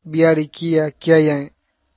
biarikia kiayan.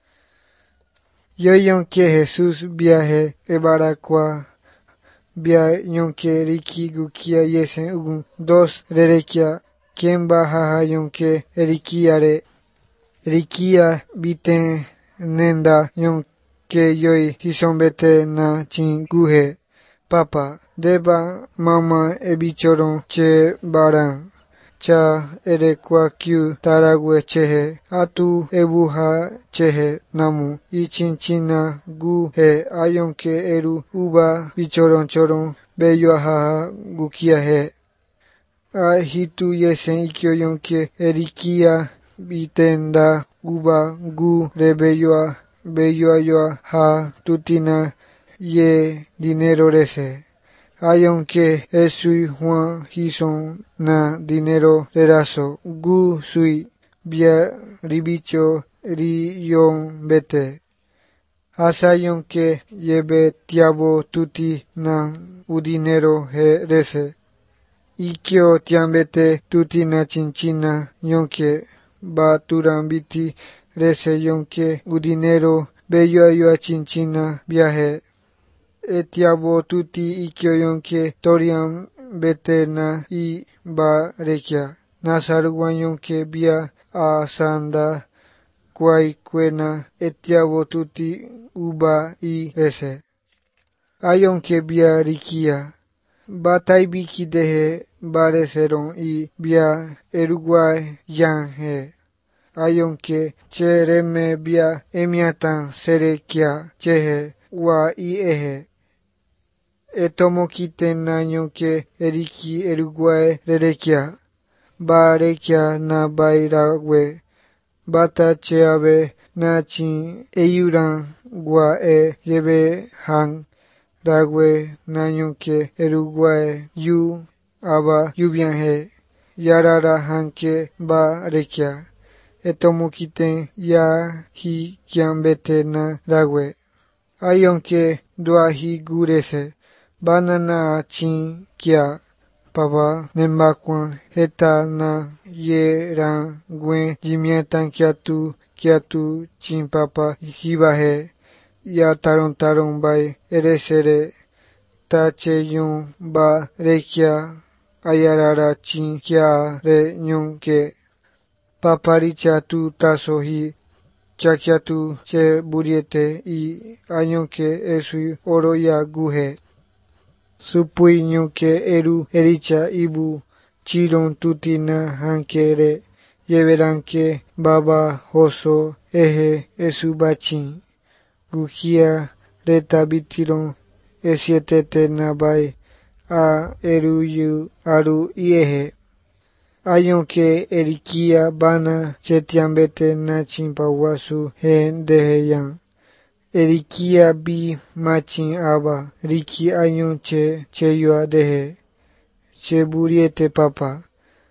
Yo yonke Jesús viaje ebarakwa bia yonke riki gukia yesen ugun dos rerekia quien baja yonke erikiare rikia biten nenda yonke yoi hisombete na chinguhe papa deba mama ebichoron che baran cha erekwa kyu taragwe chehe atu ebuha chehe namu ichinchina gu he ayonke eru uba bichoron choron beyo haha gukia he a hitu yesen ikyo yonke erikia bitenda uba gu rebeyoa beyoa ha tutina ye dinero rese ayonke esui Juan hison na dinero reraso gu sui bia ribicho riyon bete asayonke yebe tiabo tuti na udinero he rese ikyo tiambete tuti na chinchina yonke ba turambiti rese yonke udinero beyo chinchina viaje etiabo tuti ikyo yonke toriam bete na I ba rekia nasaruan yonke bia asanda kwai kwena etiabo tuti uba I rese ayonke bia rikia batai biki dehe bareseron I bia Uruguay yan he ayonke chereme bia emiatan serekia chehe wa I ehe etomo kiten na yonke eriki Uruguay rerekia ba rekia na bairagwe bata cheabe na chin eyuran gua yebe han ragwe na yonke Uruguay yu aba yubian he yarara hanke ba rekia etomo kiten ya hi kiambete na ragwe ayonke dua hi gurese banana chin kia papa nembakwan heta na ye ran gwen jimientan kiatu chin papa hibahe ya taron bai eresere ta che yon ba rekia ayarara chin kia re yonke paparicha tu taso hi chakiatu che buriete I ayonke esui oro ya guhe supui yonke eru ericha ibu chiron tuti na hankere yeveranke baba hoso ehe esubachin gukia reta bitiron esietete na bai a eru yu aru iehe ayonke erikia bana chetiambete na chimpawasu hen deheyan erikia bi machin aba riki ayonche cheyua dehe cheburiete papa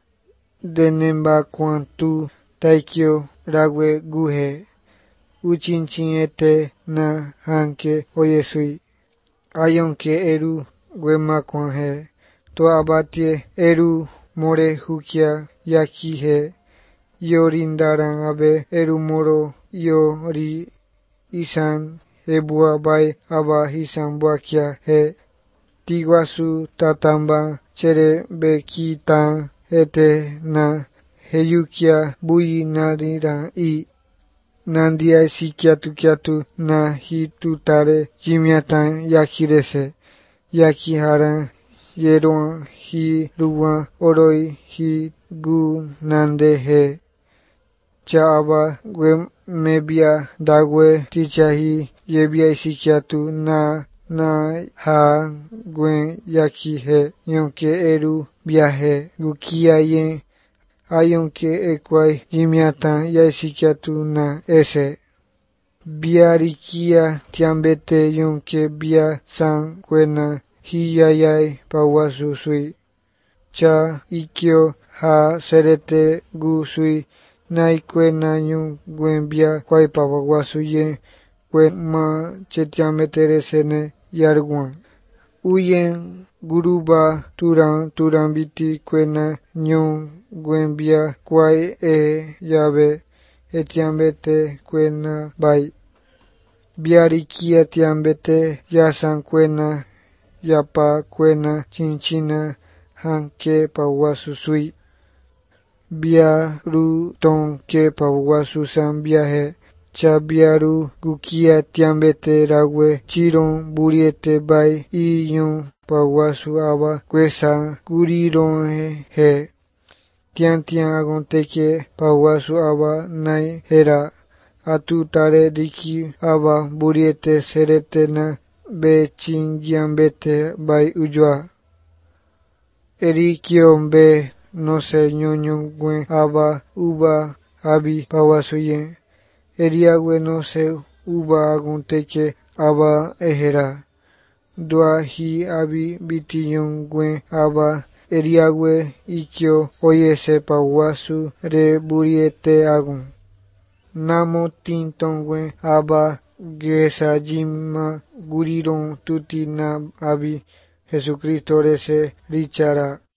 denemba kwantu taikyo ragwe guhe uchinchiniete na hanke oyesui ayonke eru gwemakwan he to abatie eru more hukia yaki he yorindaran abe eru moro yori isan ebua bai aba hisan buakia he tiguasu tatamba chere bekitan ete na heyukia bui nariran I nandia si kiatu na hitutare jimiatan yakirese yakiharan yeron hi ruwan oroi hi gu nande he chaaba gwe mebia dagwe tichahi yebia isikiatu na ha gwen yaki he yonke eru viaje gukia yen ayonke ekwai jimiatan ya isikiatu na ese biarikia tiambete yonke bia san kwena hiyayai pawasu sui cha ikyo ha serete gu sui naikwe na yung gwen bia kwai pawasu yen kwen ma chetiambete resene yarguan uyen guruba turan biti kwena nyon gwen bia kwai yabe etiambete cuena bai. Biariki etiambete yasan cuena yapa cuena chinchina hanke pawasu sui. Biaru ton que pawasu san viaje. Chabiaru gukia tiambete rawe chiron buriete bai iyon pawasu aba kwesa kuriron he. Tian agonteke pawasu aba nai hera. Atutare diki aba buriete serete na be chingiambete bai ujwa. Erikion be no se ñoño gwen aba uba abi pawasu yen. Eriagwe no se uba agonteke aba ehera. Dua hi abi bitiyon gwen aba eriagwe ikyo oyese pawasu re buriete agun. Namo tinton gwen aba gesa jima guriron tuti na abi Jesucristo rese richara.